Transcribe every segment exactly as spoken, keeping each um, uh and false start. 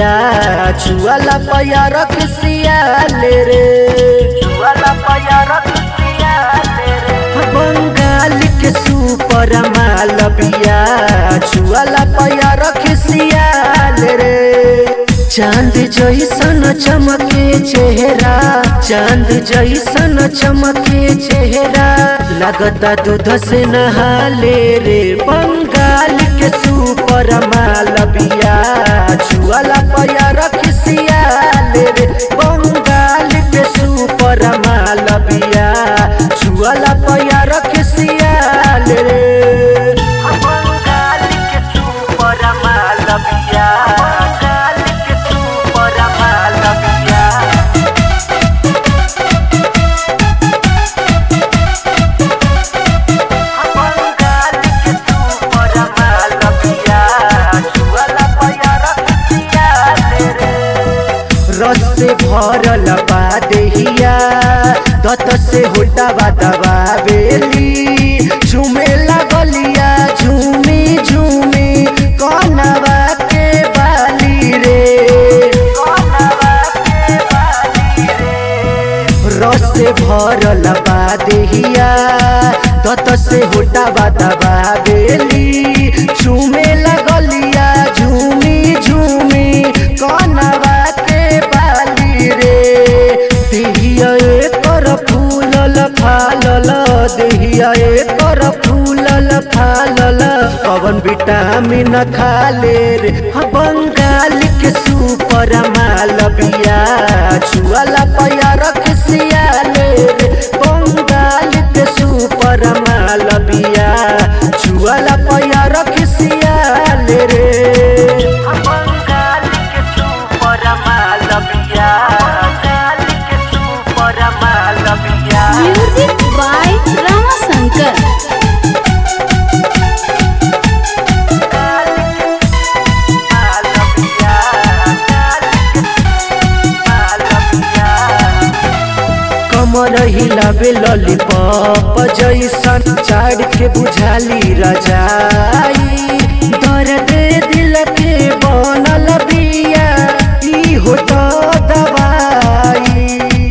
बिया छुआला पया रख सियाले रे छुआला पया रख सियाले रे बंगाल के सुपर माल बिया छुआला पया रख सियाले रे चांद जैसन चमके चेहरा चांद जैसन चमके चेहरा लगता दूध से नहाले रे बंगाल के सुपर माल बिया छुआला पया रख सियाले रे बंगाल के सुपर माल बिया छुआला पया रख सियाले रे बंगाल के सुपर माल बिया रस से भरल बा देहिया दत से होटावा दबावेली झूमे लगलिया झूमी झूमी कनवा के बाली रे कनवा के बाली रे रस से भरल बा देहिया दत से होटावा दबावेली झूमे लगलिया झूमी झूमी कनवा फूलल फालल देहिया एकर फूलल फालल पवन विटामिन खाले रे बंगाल के सुपर माल बिया छुआला पया रख सियाले रे बंगाल के सुपर माल बिया छुआला पया रख सियाले रे बंगाल के सुपर माल बिया म्यूजिक बाय रामाशंकर। कमर हिलावे लॉलीपॉप जैसन चाड़ के बुझाली रजाई दर्द दिल के बनल बिया ई हो तो दवाई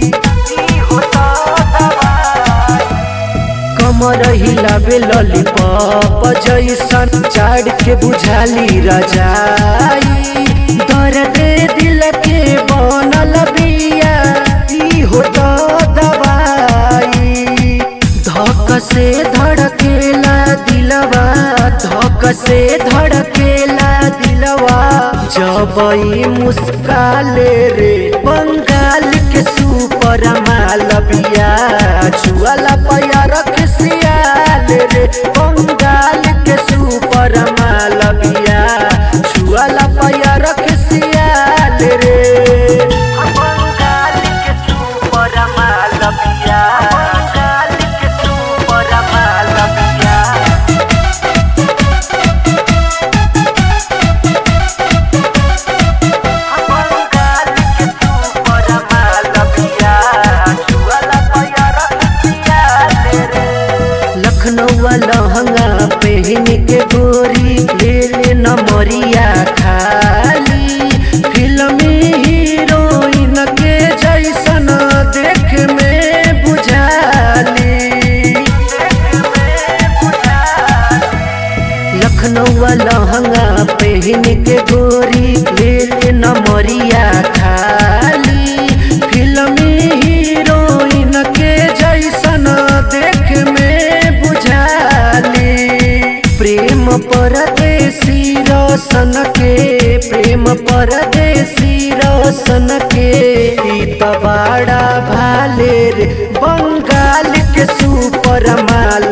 कमर हिलावे लॉलीपॉप जैसन चाड़ के बुझाली रजाई दर्द दिल के बनल बिया ई हो तो दवाई धक से धड़केला दिलवा धक से धड़केला दिलवा जब ई मुस्काले रे बंगाल के सुपर माल बिया छुआला पया रख सियाले रे बंगाल के सुपर माल बिया छुआला पया रख सियाले रे बंगाल के सुपर माल बिया बंगाल के सुपर माल बिया लखनऊ लहंगा पहन के गोरी ले ले नमरिया खाली फिल्मी हीरोइन के जैसन देख में बुझाली लखनऊ लहंगा पहन के गोरी ले ले नमरिया खाली फिल्मी हीरोइन के जैसन देख में प्रेम परदेसी रोशन के प्रेम परदेसी रोशन के ई त बड़ा भाले रे बंगाल के सुपर माल